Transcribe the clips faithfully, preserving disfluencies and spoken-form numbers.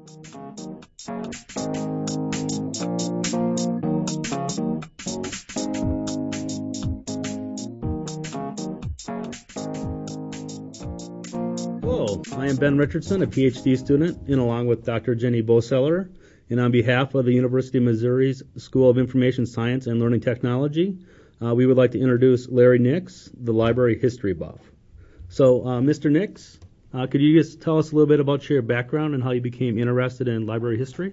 Hello, I am Ben Richardson, a P H D student, and along with Doctor Jenny Boseller, and on behalf of the University of Missouri's School of Information Science and Learning Technology, uh, we would like to introduce Larry Nix, the library history buff. So, uh, Mister Nix, uh, could you just tell us a little bit about your background and how you became interested in library history?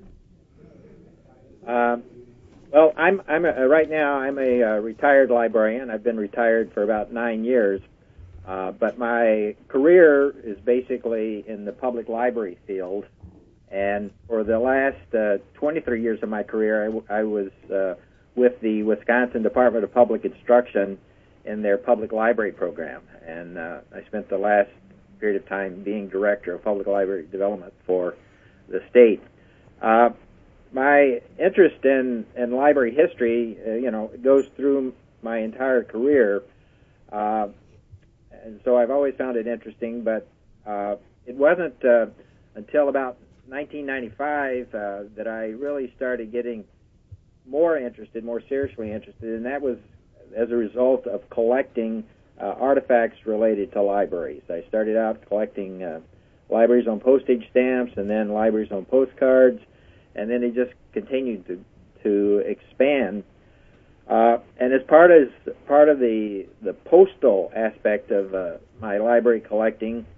Uh, well, I'm, I'm a, right now I'm a uh, retired librarian. I've been retired for about nine years. Uh, but my career is basically in the public library field, and for the last uh, twenty-three years of my career, I, w- I was uh, with the Wisconsin Department of Public Instruction in their public library program, and uh, I spent the last period of time being director of public library development for the state. Uh, my interest in, in library history, uh, you know, goes through my entire career. Uh, And so I've always found it interesting, but uh, it wasn't uh, until about nineteen ninety-five uh, that I really started getting more interested, more seriously interested, and that was as a result of collecting uh, artifacts related to libraries. I started out collecting uh, libraries on postage stamps, and then libraries on postcards, and then it just continued to to expand. Uh, and as part as part of the the postal aspect of uh, my library collecting,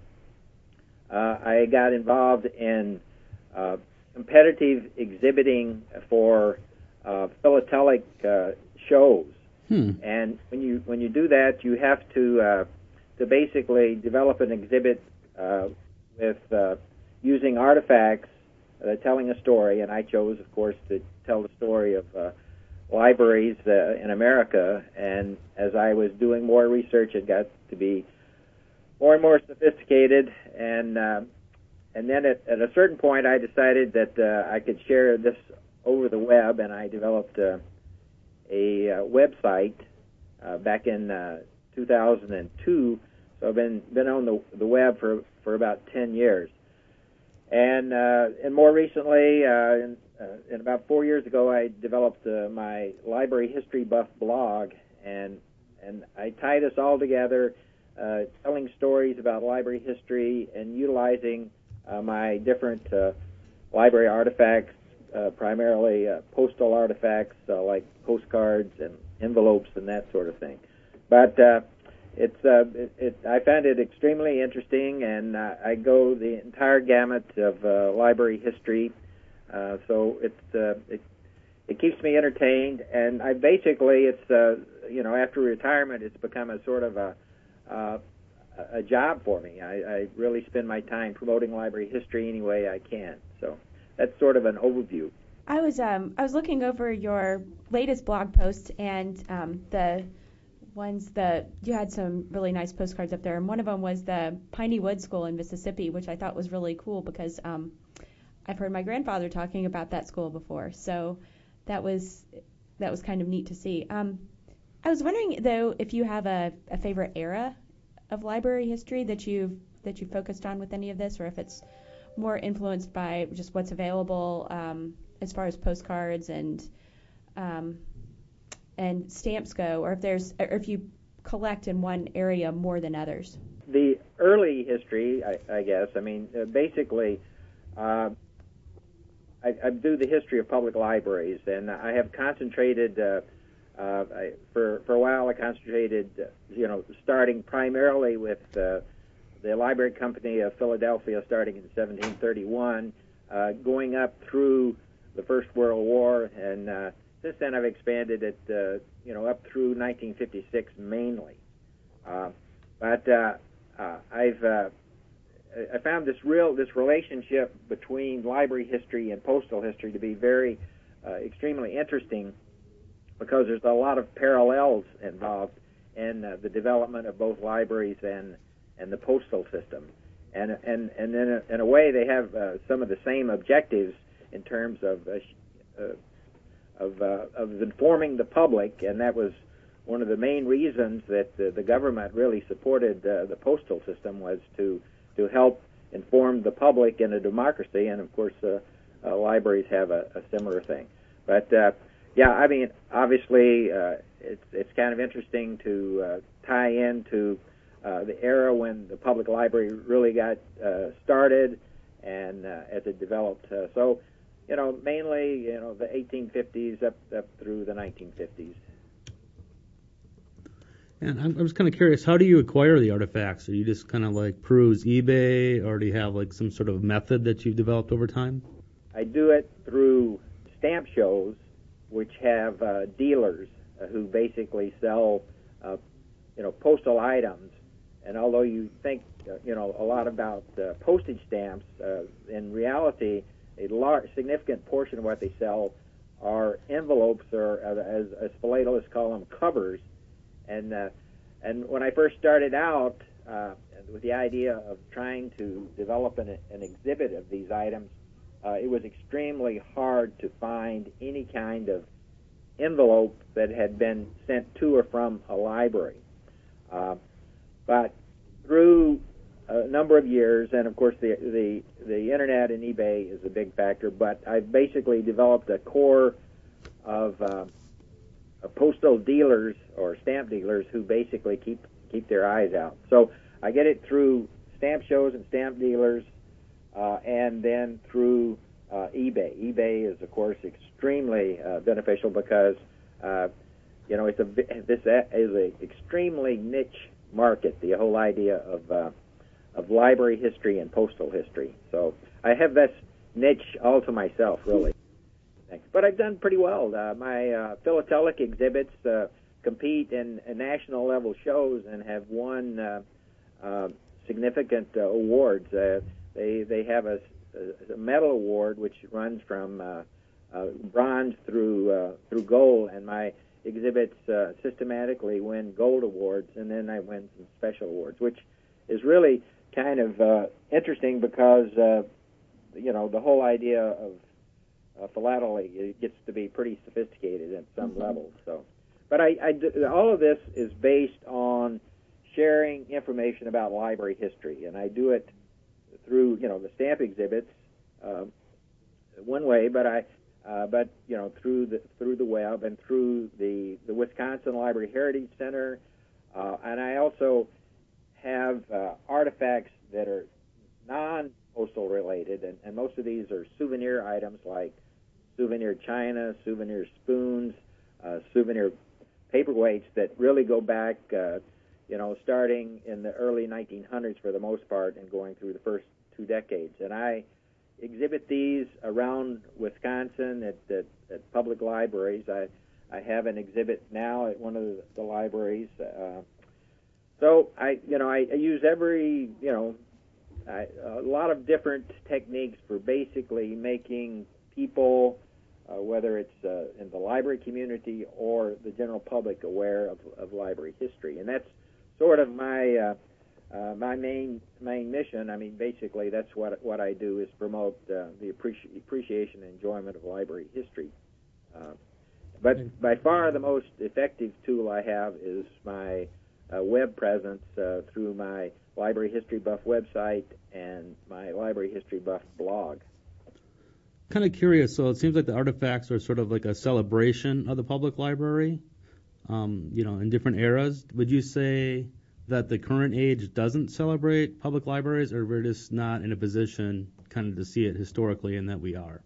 uh, I got involved in uh, competitive exhibiting for uh, philatelic uh, shows. Hmm. And when you when you do that, you have to uh, to basically develop an exhibit uh, with uh, using artifacts uh, telling a story. And I chose, of course, to tell the story of uh, libraries uh, in America, and as I was doing more research, it got to be more and more sophisticated, and uh, and then at, at a certain point, I decided that uh, I could share this over the web, and I developed uh, a uh, website uh, back in uh, two thousand two. So I've been been on the the web for for about ten years, and uh, and more recently. Uh, in, Uh, and about four years ago, I developed uh, my Library History Buff blog, and and I tie this all together, uh, telling stories about library history and utilizing uh, my different uh, library artifacts, uh, primarily uh, postal artifacts uh, like postcards and envelopes and that sort of thing. But uh, it's uh, it, it, I found it extremely interesting, and uh, I go the entire gamut of uh, library history. Uh, so it's uh, it, it keeps me entertained, and I basically it's uh, you know after retirement it's become a sort of a uh, a job for me. I, I really spend my time promoting library history any way I can. So that's sort of an overview. I was um I was looking over your latest blog post, and um, the ones that you had some really nice postcards up there, and one of them was the Piney Woods School in Mississippi, which I thought was really cool because um. I've heard my grandfather talking about that school before, so that was that was kind of neat to see. Um, I was wondering though if you have a, a favorite era of library history that you've that you focused on with any of this, or if it's more influenced by just what's available um, as far as postcards and um, and stamps go, or if there's or if you collect in one area more than others. The early history, I, I guess. I mean, uh, basically. Uh, I, I do the history of public libraries, and I have concentrated uh, uh, I, for for a while. I concentrated, uh, you know, starting primarily with uh, the Library Company of Philadelphia, starting in seventeen thirty-one, uh, going up through the First World War, and uh, since then I've expanded it, uh, you know, up through nineteen fifty-six mainly. Uh, but uh, uh, I've uh, I found this real this relationship between library history and postal history to be very uh, extremely interesting, because there's a lot of parallels involved in uh, the development of both libraries and and the postal system, and and and in a, in a way they have uh, some of the same objectives in terms of uh, uh, of uh, of informing the public, and that was one of the main reasons that uh, the government really supported uh, the postal system, was to to help inform the public in a democracy, and of course uh, uh, libraries have a, a similar thing. But uh, yeah, I mean, obviously uh, it's it's kind of interesting to uh, tie into uh, the era when the public library really got uh, started and uh, as it developed. Uh, so, you know, mainly you know the eighteen fifties up up through the nineteen fifties. And I'm, I'm just kind of curious, how do you acquire the artifacts? Are you just kind of like peruse eBay, or do you have like some sort of method that you've developed over time? I do it through stamp shows, which have uh, dealers uh, who basically sell, uh, you know, postal items. And although you think, uh, you know, a lot about uh, postage stamps, uh, in reality, a large, significant portion of what they sell are envelopes, or uh, as, as philatelists call them, covers. And uh, and when I first started out uh, with the idea of trying to develop an, an exhibit of these items, uh, it was extremely hard to find any kind of envelope that had been sent to or from a library. Uh, but through a number of years, and of course the, the the internet and eBay is a big factor, but I've basically developed a core of uh, postal dealers or stamp dealers who basically keep keep their eyes out. So I get it through stamp shows and stamp dealers, uh, and then through uh, eBay. eBay is, of course, extremely uh, beneficial because uh, you know it's a this is a extremely niche market. The whole idea of uh, of library history and postal history. So I have this niche all to myself, really. Thanks. But I've done pretty well. Uh, my uh, philatelic exhibits uh, compete in, in national level shows and have won uh, uh, significant uh, awards. Uh, they they have a, a medal award which runs from uh, uh, bronze through uh, through gold, and my exhibits uh, systematically win gold awards, and then I win some special awards, which is really kind of uh, interesting because uh, you know the whole idea of Uh, philately, it gets to be pretty sophisticated at some mm-hmm. levels. So, but I, I, all of this is based on sharing information about library history, and I do it through, you know, the stamp exhibits uh, one way, but I, uh, but you know, through the through the web and through the the Wisconsin Library Heritage Center, uh, and I also have uh, artifacts that are non-postal related, and, and most of these are souvenir items like souvenir china, souvenir spoons, uh, souvenir paperweights that really go back, uh, you know, starting in the early nineteen hundreds for the most part and going through the first two decades. And I exhibit these around Wisconsin at, at, at public libraries. I, I have an exhibit now at one of the, the libraries. Uh, so I, you know, I, I use every, you know, I, a lot of different techniques for basically making people, uh, whether it's uh, in the library community or the general public, aware of, of library history. And that's sort of my uh, uh, my main main mission. I mean, basically, that's what what I do is promote uh, the appreci- appreciation and enjoyment of library history. Uh, but by far the most effective tool I have is my uh, web presence uh, through my Library History Buff website and my Library History Buff blog. Kind of curious, so it seems like the artifacts are sort of like a celebration of the public library, um, you know, in different eras. Would you say that the current age doesn't celebrate public libraries, or we're just not in a position kind of to see it historically, and that we are?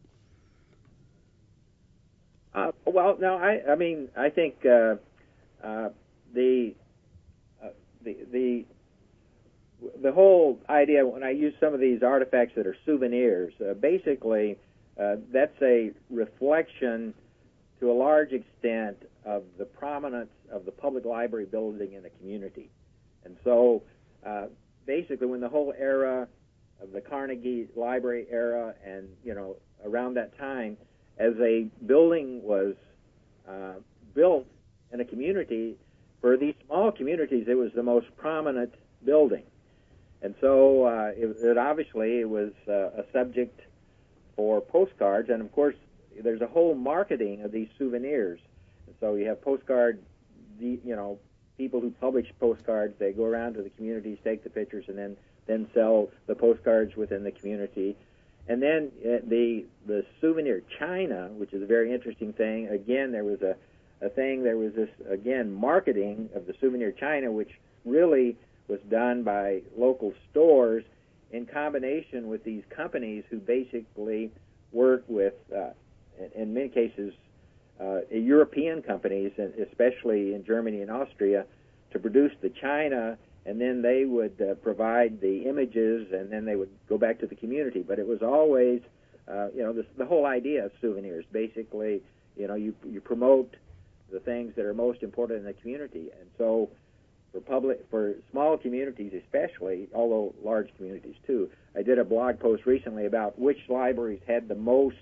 Uh, well, no, I, I mean, I think uh, uh, the, uh, the the the whole idea when I use some of these artifacts that are souvenirs, uh, basically uh, that's a reflection to a large extent of the prominence of the public library building in the community. And so uh, basically when the whole era of the Carnegie Library era and, you know, around that time, as a building was uh, built in a community, for these small communities, it was the most prominent building. And so uh, it, it obviously it was uh, a subject for postcards, and of course there's a whole marketing of these souvenirs. And so you have postcard, you know, people who publish postcards. They go around to the communities, take the pictures, and then then sell the postcards within the community. And then uh, the the souvenir China, which is a very interesting thing. Again, there was a, a thing, there was this, again, marketing of the souvenir China, which really was done by local stores in combination with these companies who basically work with, uh, in, in many cases, uh, European companies, especially in Germany and Austria, to produce the China, and then they would uh, provide the images, and then they would go back to the community. But it was always, uh, you know, this, the whole idea of souvenirs. Basically, you know, you you promote the things that are most important in the community. And so for public, for small communities especially, although large communities too, I did a blog post recently about which libraries had the most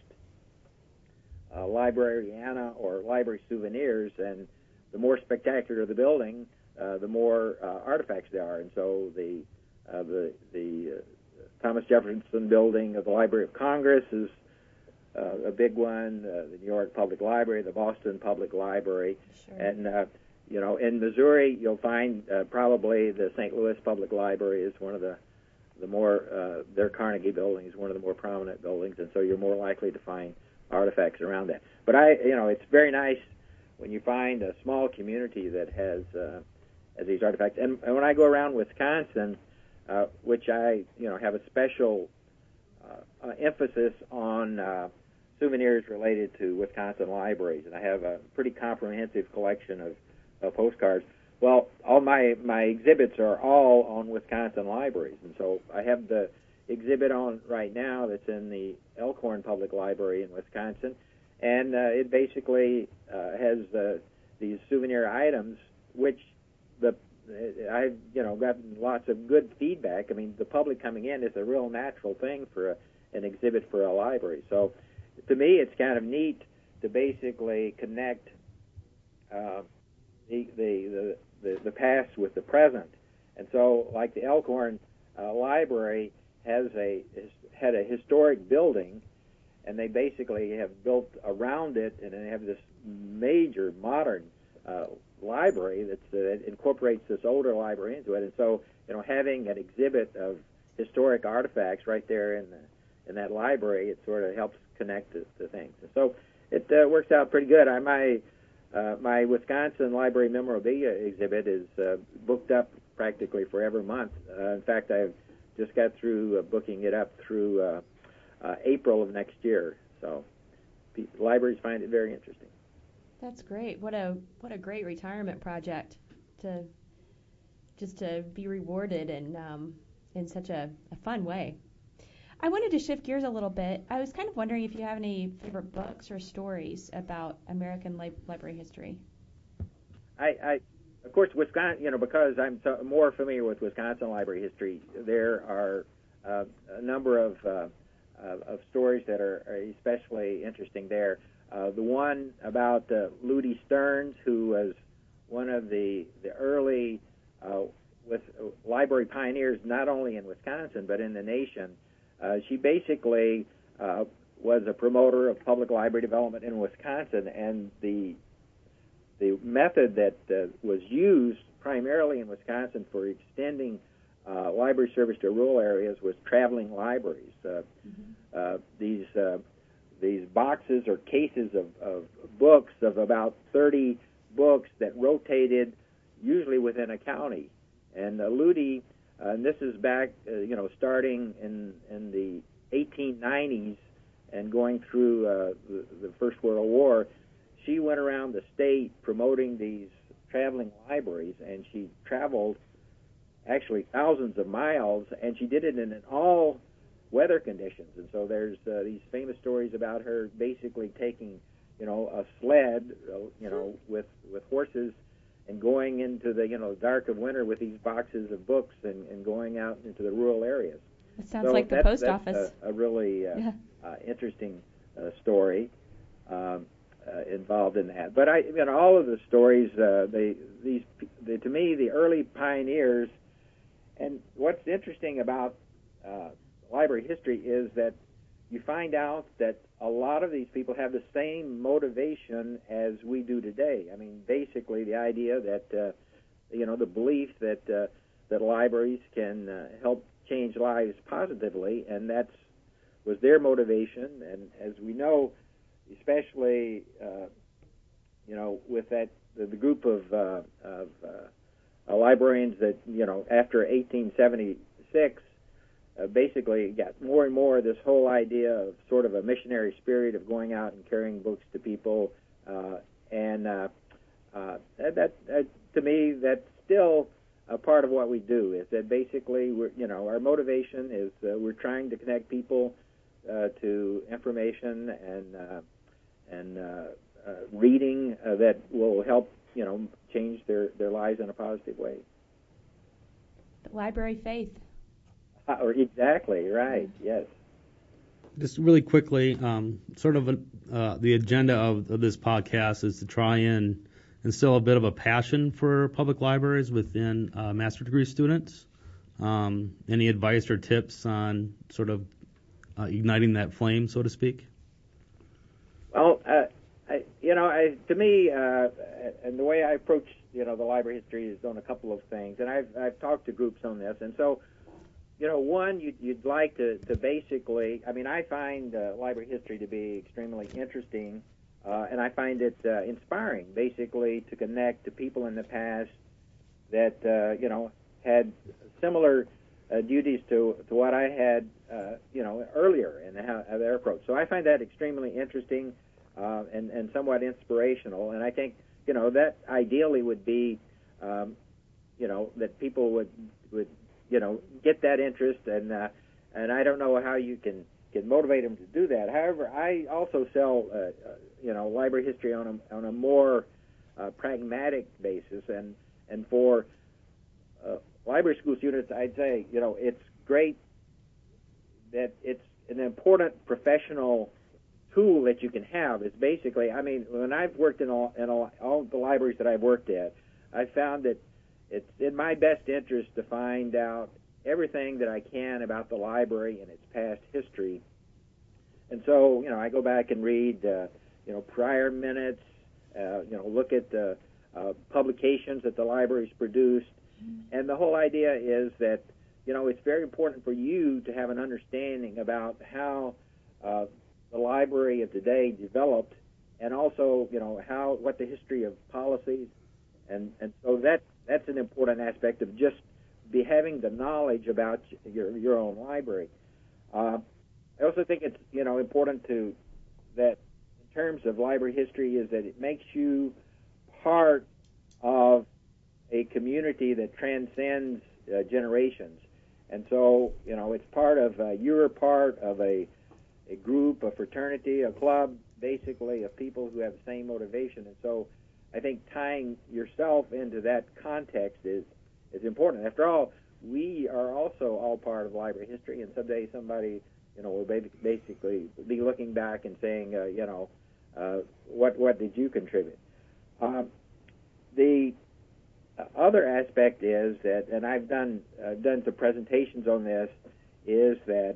uh, librariana or library souvenirs, and the more spectacular the building, uh, the more uh, artifacts there are. And so the uh, the the uh, Thomas Jefferson building of the Library of Congress is uh, a big one. Uh, the New York Public Library, the Boston Public Library, Sure. and uh, you know, in Missouri, you'll find uh, probably the Saint Louis Public Library is one of the the more uh, their Carnegie building is one of the more prominent buildings, and so you're more likely to find artifacts around that. But I, you know, it's very nice when you find a small community that has uh, has these artifacts. And, and when I go around Wisconsin, uh, which I, you know, have a special uh, uh, emphasis on uh, souvenirs related to Wisconsin libraries, and I have a pretty comprehensive collection of uh, postcards. Well, all my my exhibits are all on Wisconsin libraries, and so I have the exhibit on right now that's in the Elkhorn Public Library in Wisconsin, and uh, it basically uh, has uh, these souvenir items, which the I've you know gotten lots of good feedback. I mean, the public coming in is a real natural thing for a, an exhibit for a library. So, to me, it's kind of neat to basically connect uh, the, the the the the past with the present, and so like the Elkhorn uh, Library has a had a historic building, and they basically have built around it, and they have this major modern uh, library that's, uh, that incorporates this older library into it. And so, you know, having an exhibit of historic artifacts right there in the in that library, it sort of helps connect to, to things. And so it uh, works out pretty good. I my uh, my Wisconsin Library memorabilia exhibit is uh, booked up practically for every month. Uh, in fact, I've just got through uh, booking it up through uh, uh, April of next year. So people, libraries find it very interesting. That's great. What a what a great retirement project to just to be rewarded in um, in such a, a fun way. I wanted to shift gears a little bit. I was kind of wondering if you have any favorite books or stories about American li- library history. I, I Of course, Wisconsin, you know, because I'm so more familiar with Wisconsin library history, there are uh, a number of, uh, of of stories that are, are especially interesting there. Uh, the one about uh, Ludi Stearns, who was one of the the early uh, with uh, library pioneers, not only in Wisconsin but in the nation. Uh, she basically uh, was a promoter of public library development in Wisconsin, and the The method that uh, was used primarily in Wisconsin for extending uh, library service to rural areas was traveling libraries. Uh, mm-hmm. uh, these uh, these boxes or cases of, of books of about thirty books that rotated usually within a county. And uh, Ludi, uh, and this is back, uh, you know, starting in in the eighteen nineties and going through uh, the, the First World War. She went around the state promoting these traveling libraries, and she traveled actually thousands of miles, and she did it in an all weather conditions. And so there's uh, these famous stories about her basically taking, you know, a sled, uh, you know, with with horses, and going into the, you know, dark of winter with these boxes of books, and, and going out into the rural areas. It sounds so like the that's, post that's office. A, a really uh, yeah. uh, interesting uh, story. Um, Uh, involved in that, but I, you know, all of the stories, uh, they, these, they, to me, the early pioneers. And what's interesting about uh, library history is that you find out that a lot of these people have the same motivation as we do today. I mean, basically, the idea that, uh, you know, the belief that uh, that libraries can uh, help change lives positively, and that's was their motivation. And as we know, especially uh, you know with that the, the group of, uh, of uh, librarians that you know after eighteen seventy-six uh, basically got more and more this whole idea of sort of a missionary spirit of going out and carrying books to people, uh, and uh, uh, that, that, that to me that's still a part of what we do. Is that basically we're you know our motivation is uh, we're trying to connect people uh, to information and uh, and uh, uh, reading uh, that will help you know change their, their lives in a positive way. The library faith. Uh, or exactly right. Yes. Just really quickly, um, sort of a, uh, the agenda of, of this podcast is to try and instill a bit of a passion for public libraries within uh, master's degree students. Um, any advice or tips on sort of uh, igniting that flame, so to speak? Well, uh, I, you know, I, to me, uh, and the way I approach, you know, the library history is on a couple of things, and I've I've talked to groups on this, and so, you know, one, you'd, you'd like to, to basically, I mean, I find uh, library history to be extremely interesting, uh, and I find it uh, inspiring, basically, to connect to people in the past that, uh, you know, had similar uh, duties to, to what I had, uh, you know, earlier in how, their approach. So I find that extremely interesting uh, and, and somewhat inspirational, and I think, you know, that ideally would be, um, you know, that people would, would you know, get that interest, and uh, and I don't know how you can, can motivate them to do that. However, I also sell, uh, uh, you know, library history on a on a more uh, pragmatic basis, and and for uh, library school students, I'd say, you know, it's great that it's an important professional tool that you can have. It's basically, I mean, when I've worked in all in all, all the libraries that I've worked at, I found that it's in my best interest to find out everything that I can about the library and its past history. And so, you know, I go back and read, uh, you know, prior minutes, uh, you know, look at the uh, publications that the library's produced. And the whole idea is that, you know, it's very important for you to have an understanding about how uh, the library of today developed, and also, you know, how what the history of policies. And, and so that that's an important aspect of just be having the knowledge about your your own library. Uh, I also think it's you know important to that in terms of library history is that it makes you part of a community that transcends uh, generations, and so you know it's part of uh, you're part of a a group, a fraternity, a club, basically of people who have the same motivation, and so I think tying yourself into that context is, is important. After all, we are also all part of library history, and someday somebody, you know, will basically be looking back and saying, uh, you know, uh, what what did you contribute? Um, the other aspect is that, and I've done uh, done some presentations on this, is that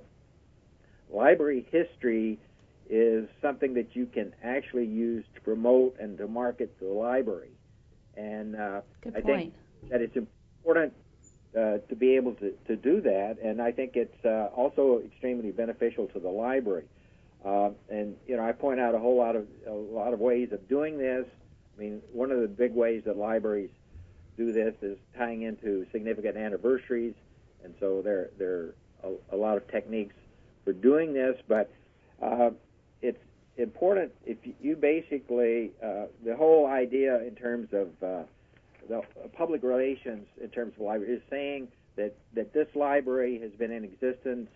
library history is something that you can actually use to promote and to market the library. And uh, I think that it's important uh, to be able to, to do that, and I think it's uh, also extremely beneficial to the library. Uh, and, you know, I point out a whole lot of a lot of ways of doing this. I mean, one of the big ways that libraries do this is tying into significant anniversaries, and so there, there are a, a lot of techniques for doing this, but uh, it's important if you basically, uh, the whole idea in terms of uh, the public relations in terms of library is saying that, that this library has been in existence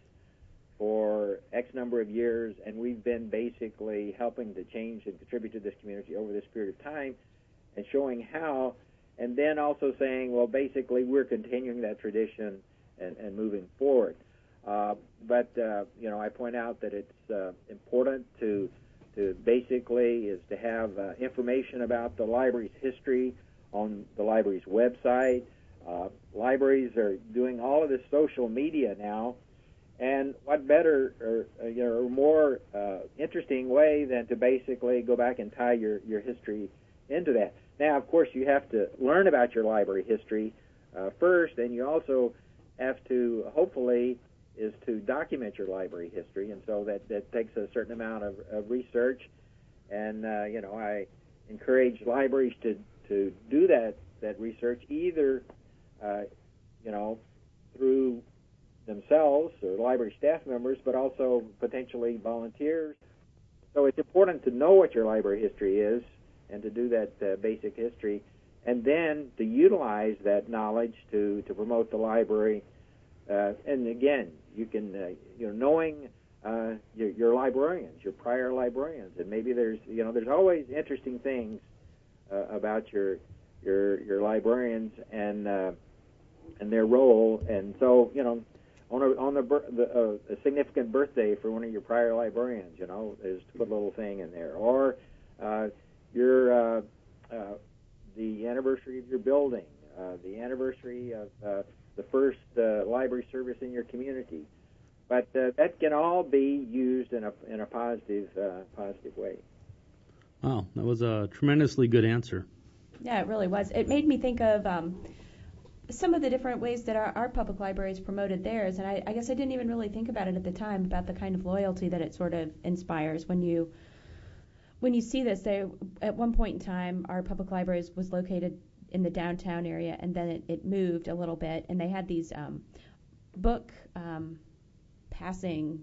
for X number of years, and we've been basically helping to change and contribute to this community over this period of time, and showing how, and then also saying, well, basically we're continuing that tradition and, and moving forward. Uh, but, uh, you know, I point out that it's uh, important to to basically is to have uh, information about the library's history on the library's website. Uh, libraries are doing all of this social media now, and what better or, you know, more uh, interesting way than to basically go back and tie your, your history into that. Now, of course, you have to learn about your library history uh, first, and you also have to, hopefully, is to document your library history, and so that, that takes a certain amount of, of research. And, uh, you know, I encourage libraries to, to do that, that research either, uh, you know, through themselves or library staff members, but also potentially volunteers. So it's important to know what your library history is and to do that uh, basic history, and then to utilize that knowledge to, to promote the library. Uh, and again, you can, uh, you know, knowing uh, your, your librarians, your prior librarians, and maybe there's, you know, there's always interesting things uh, about your your your librarians and uh, and their role. And so, you know, on a on a, the, uh, a significant birthday for one of your prior librarians, you know, is to put a little thing in there, or uh, your uh, uh, the anniversary of your building, uh, the anniversary of uh, the first uh, library service in your community. But uh, that can all be used in a in a positive uh, positive way. Wow, that was a tremendously good answer. Yeah, it really was. It made me think of um, some of the different ways that our, our public libraries promoted theirs, and I, I guess I didn't even really think about it at the time, about the kind of loyalty that it sort of inspires when you when you see this. They, at one point in time, our public libraries was located in the downtown area, and then it, it moved a little bit, and they had these um, book um, passing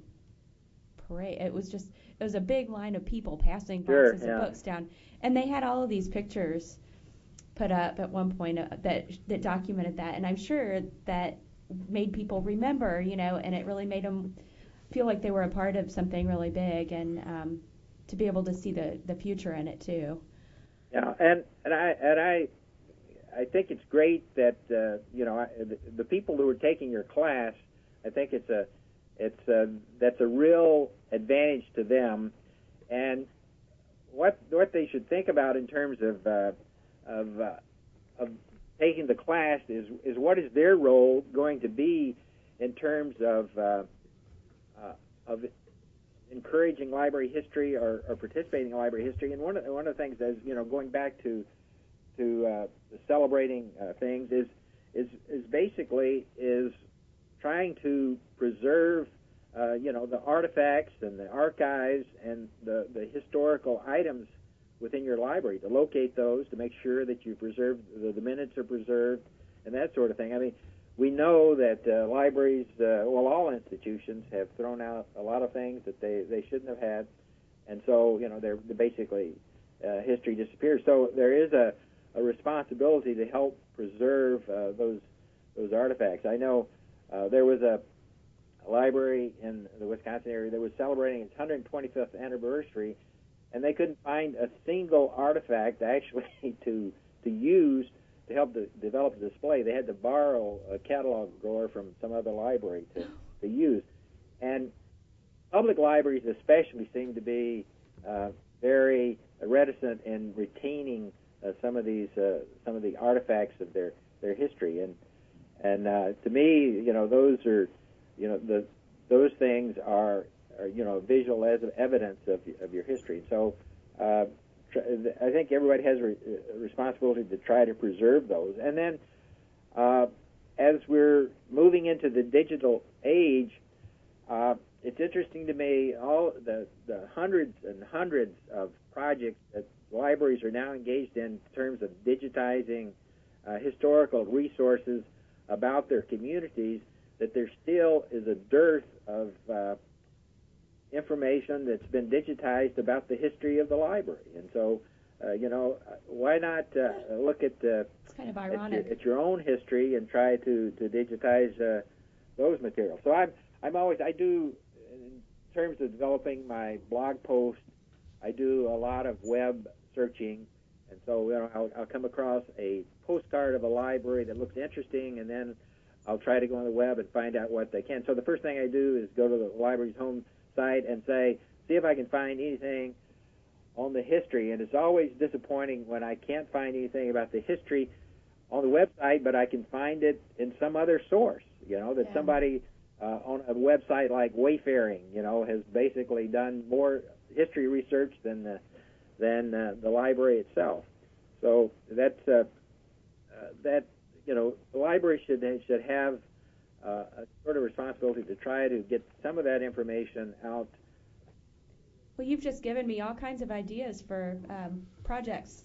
parade. It was just, it was a big line of people passing boxes Sure, yeah. of books down, and they had all of these pictures put up at one point uh, that that documented that, and I'm sure that made people remember, you know, and it really made them feel like they were a part of something really big, and um, to be able to see the, the future in it too. Yeah, and and I and I I think it's great that uh, you know I, the, the people who are taking your class, I think it's a it's a, that's a real advantage to them, and what what they should think about in terms of uh, of uh, of taking the class is is what is their role going to be in terms of uh, uh, of encouraging library history or, or participating in library history. And one of one of the things is, you know, going back to to uh, celebrating uh, things is is is basically is trying to preserve uh, you know, the artifacts and the archives and the the historical items within your library, to locate those, to make sure that you preserve the, the minutes are preserved and that sort of thing. I mean, we know that uh, libraries, uh, well, all institutions have thrown out a lot of things that they, they shouldn't have had, and so, you know, they're, they're basically uh, history disappears. So there is a, a responsibility to help preserve uh, those those artifacts. I know uh, there was a, a library in the Wisconsin area that was celebrating its one hundred twenty-fifth anniversary, and they couldn't find a single artifact actually to to use to help to develop a display. They had to borrow a catalog drawer from some other library to, to use. And public libraries especially seem to be uh, very reticent in retaining uh, some of these uh, some of the artifacts of their, their history. And and uh, to me, you know, those are, you know, the those things are, are you know, visual as evidence of of your history. So uh, I think everybody has a responsibility to try to preserve those. And then uh, as we're moving into the digital age, uh, it's interesting to me all the, the hundreds and hundreds of projects that libraries are now engaged in in terms of digitizing uh, historical resources about their communities, that there still is a dearth of uh, information that's been digitized about the history of the library. And so, uh, you know, why not uh, look at, uh, It's kind of at, ironic. your, at your own history and try to, to digitize uh, those materials. So I'm I'm always, I do, in terms of developing my blog post, I do a lot of web searching. And so, you know, I'll, I'll come across a postcard of a library that looks interesting, and then I'll try to go on the web and find out what they can. So the first thing I do is go to the library's home site and say, see if I can find anything on the history. And it's always disappointing when I can't find anything about the history on the website, but I can find it in some other source, you know, that Yeah. somebody uh, on a website like Wayfaring, you know, has basically done more history research than the, than uh, the library itself. So that's uh, uh, that, you know, the library should should have uh, a sort of responsibility to try to get some of that information out. Well, you've just given me all kinds of ideas for um, projects.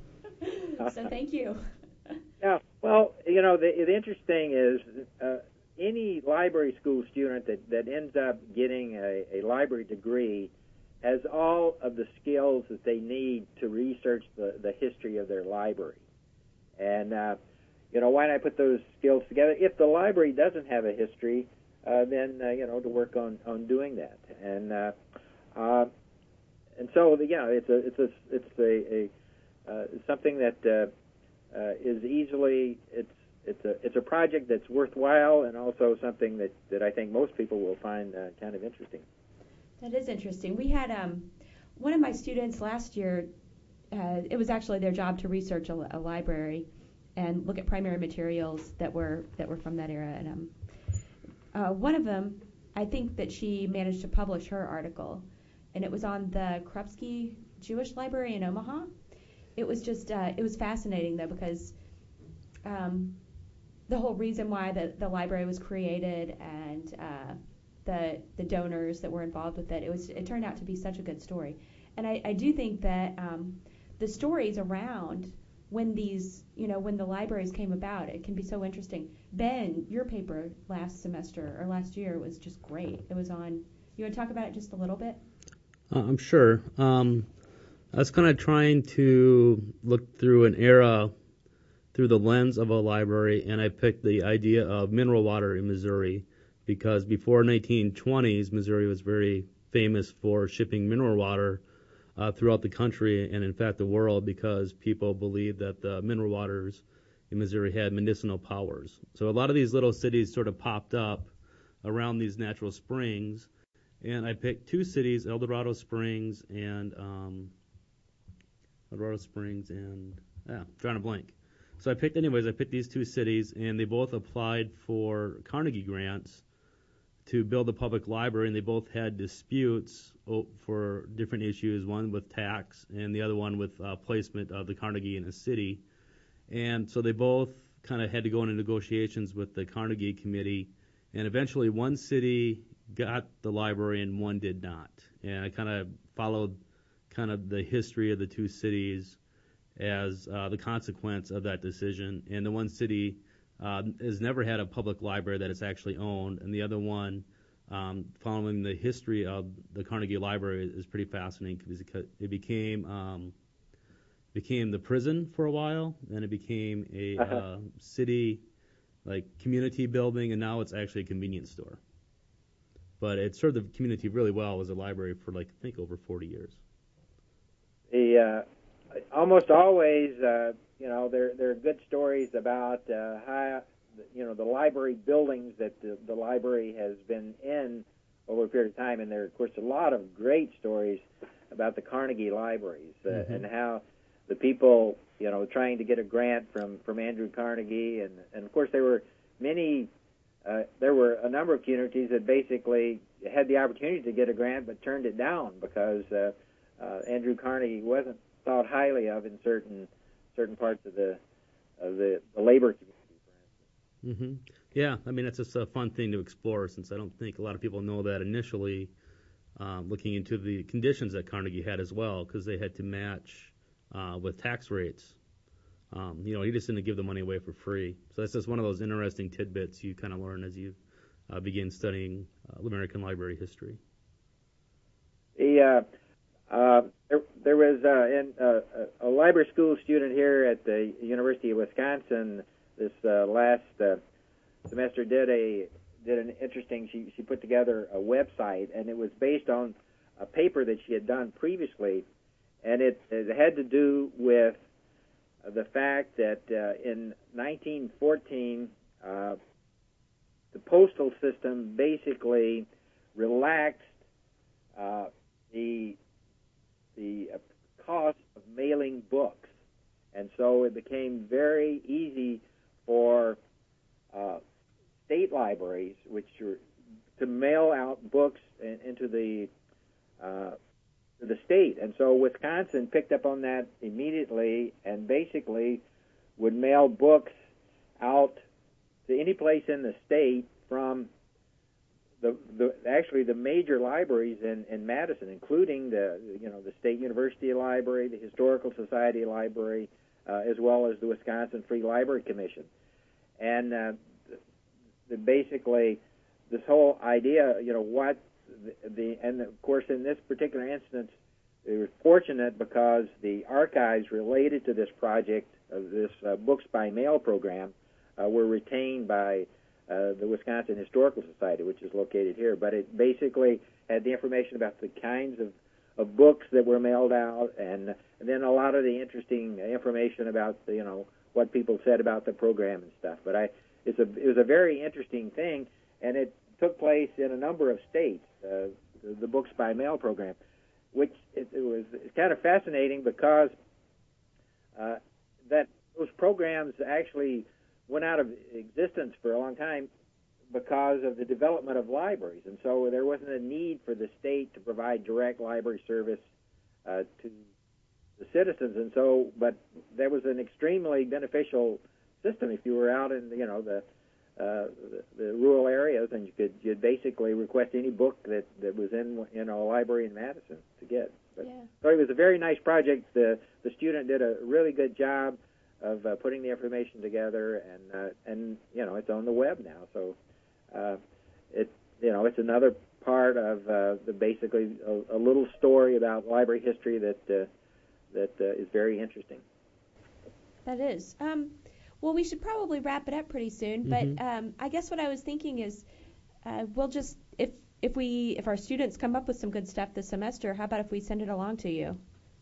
So thank you. Yeah, well, you know, the, the interesting thing is uh, any library school student that, that ends up getting a, a library degree has all of the skills that they need to research the, the history of their library. And, uh, you know, why not put those skills together? If the library doesn't have a history, uh, then, uh, you know, to work on, on doing that. And uh, uh, and so, yeah, it's a it's a it's a, a uh, something that uh, uh, is easily it's it's a it's a project that's worthwhile, and also something that, that I think most people will find uh, kind of interesting. That is interesting. We had um, one of my students last year. Uh, it was actually their job to research a, a library and look at primary materials that were that were from that era. And um, uh, one of them, I think that she managed to publish her article, and it was on the Krupski Jewish Library in Omaha. It was just uh, it was fascinating though, because um, the whole reason why the, the library was created and uh, the the donors that were involved with it, it was it turned out to be such a good story. And I, I do think that um, the stories around when these, you know, when the libraries came about, it can be so interesting. Ben, your paper last semester or last year was just great. It was on. You want to talk about it just a little bit? Uh, I'm sure. Um, I was kind of trying to look through an era through the lens of a library, and I picked the idea of mineral water in Missouri because before nineteen twenties, Missouri was very famous for shipping mineral water uh, throughout the country and, in fact, the world, because people believed that the mineral waters in Missouri had medicinal powers. So a lot of these little cities sort of popped up around these natural springs, and I picked two cities, El Dorado Springs and um, El Dorado Springs and yeah, drawing a blank. So I picked, anyways, I picked these two cities, and they both applied for Carnegie grants to build a public library, and they both had disputes for different issues, one with tax and the other one with uh, placement of the Carnegie in a city. And so they both kind of had to go into negotiations with the Carnegie committee, and eventually one city got the library and one did not. And I kind of followed kind of the history of the two cities as uh, the consequence of that decision. And the one city uh, has never had a public library that it's actually owned, and the other one, um, following the history of the Carnegie Library, is pretty fascinating because it became um, became the prison for a while, and it became a Uh-huh. uh, city like community building, and now it's actually a convenience store. But it served the community really well as a library for like I think over forty years. The uh, almost always, uh, you know, there there are good stories about uh, how, you know, the library buildings that the, the library has been in over a period of time, and there are, of course, a lot of great stories about the Carnegie libraries uh, Mm-hmm. and how the people, you know, trying to get a grant from, from Andrew Carnegie, and, and of course there were many, uh, there were a number of communities that basically had the opportunity to get a grant but turned it down because uh, uh, Andrew Carnegie wasn't thought highly of in certain certain parts of the of the, the labor community, for instance. Mm-hmm. Yeah, I mean, it's just a fun thing to explore since I don't think a lot of people know that initially, um, looking into the conditions that Carnegie had as well, because they had to match uh, with tax rates. Um, you know, he just didn't give the money away for free. So that's just one of those interesting tidbits you kind of learn as you uh, begin studying uh, American library history. The uh, uh, there, there was uh, in, uh, a library school student here at the University of Wisconsin this uh, last uh, semester did a did an interesting. She she put together a website, and it was based on a paper that she had done previously, and it, it had to do with the fact that uh, in nineteen fourteen uh, the postal system basically relaxed uh, the the uh, cost of mailing books, and so it became very easy for uh, state libraries, which are, to mail out books in, into the uh, to the state. And so Wisconsin picked up on that immediately and basically would mail books out to any place in the state from the, the actually the major libraries in, in Madison, including the you know the State University Library, the Historical Society Library, uh, as well as the Wisconsin Free Library Commission, and uh, the, the basically this whole idea, you know, what the, the and of course in this particular instance, we were fortunate because the archives related to this project of this uh, Books by Mail program uh, were retained by uh, the Wisconsin Historical Society, which is located here. But it basically had the information about the kinds of, of books that were mailed out, and, and then a lot of the interesting information about the, you know what people said about the program and stuff. But I, it's a it was a very interesting thing, and it took place in a number of states. Uh, the, the Books by Mail program, which it, it was it's kind of fascinating because uh, that those programs actually went out of existence for a long time because of the development of libraries, and so there wasn't a need for the state to provide direct library service uh, to the citizens, and so but there was an extremely beneficial system if you were out in you know the Uh, the, the rural areas, and you could you'd basically request any book that, that was in in a library in Madison to get. But, yeah. So it was a very nice project. The the student did a really good job of uh, putting the information together, and uh, and you know it's on the web now. So uh, it you know it's another part of uh, the basically a, a little story about library history that uh, that uh, is very interesting. That is. Um, Well, we should probably wrap it up pretty soon, but Mm-hmm. um, I guess what I was thinking is uh, we'll just if if we if our students come up with some good stuff this semester, how about if we send it along to you?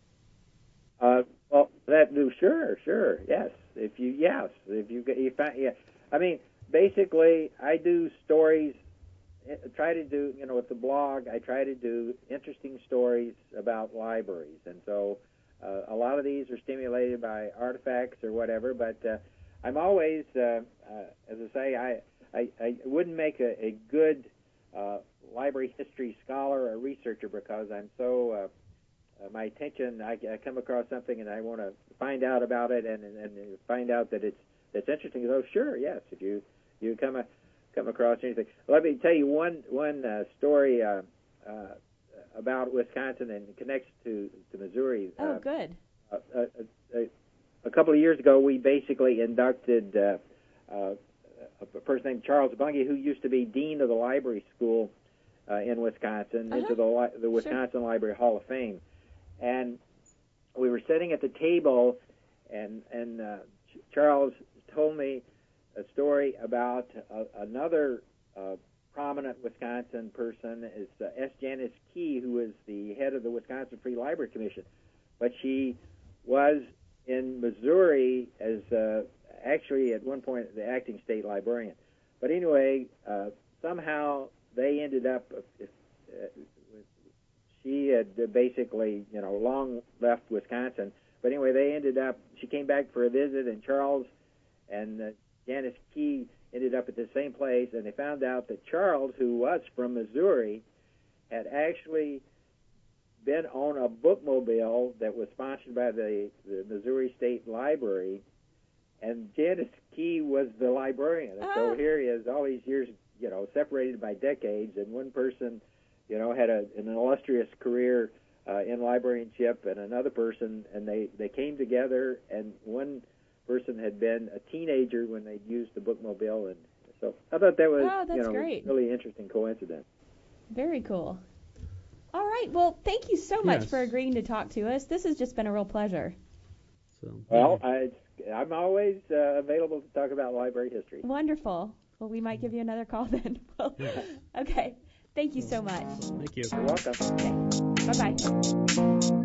Uh, well, that do sure, sure, yes. If you yes, if you get you find yeah, I mean basically I do stories. Try to do you know with the blog. I try to do interesting stories about libraries, and so uh, a lot of these are stimulated by artifacts or whatever, but. Uh, I'm always, uh, uh, as I say, I, I, I wouldn't make a, a good uh, library history scholar or researcher because I'm so, uh, uh, my attention, I, I come across something and I want to find out about it and, and, and find out that it's that's interesting. So sure, yes, if you you come a, come across anything. Let me tell you one one uh, story uh, uh, about Wisconsin and it connects to, to Missouri. Oh, uh, good. Uh, uh, uh, A couple of years ago, we basically inducted uh, uh, a person named Charles Bungay, who used to be dean of the library school uh, in Wisconsin, Uh-huh. into the li- the Wisconsin Sure. Library Hall of Fame. And we were sitting at the table, and and uh, Ch- Charles told me a story about uh, another uh, prominent Wisconsin person, is uh, S. Janice Key, who was the head of the Wisconsin Free Library Commission, but she was in Missouri as uh, actually at one point the acting state librarian. But anyway, uh, somehow they ended up, uh, uh, she had basically, you know, long left Wisconsin. But anyway, they ended up, she came back for a visit, and Charles and uh, Janice Key ended up at the same place, and they found out that Charles, who was from Missouri, had actually been on a bookmobile that was sponsored by the, the Missouri State Library, and Janice Key was the librarian. And Oh. so here he is, all these years, you know, separated by decades, and one person, you know, had a, an illustrious career uh, in librarianship, and another person, and they, they came together, and one person had been a teenager when they used the bookmobile, and so I thought that was, Oh, that's you know, great. really interesting coincidence. Very cool. All right. Well, thank you so much Yes. for agreeing to talk to us. This has just been a real pleasure. So, Well, I, I'm always uh, available to talk about library history. Wonderful. Well, we might give you another call then. Well, okay. Thank you so much. thank you. You're welcome. Okay. Bye-bye.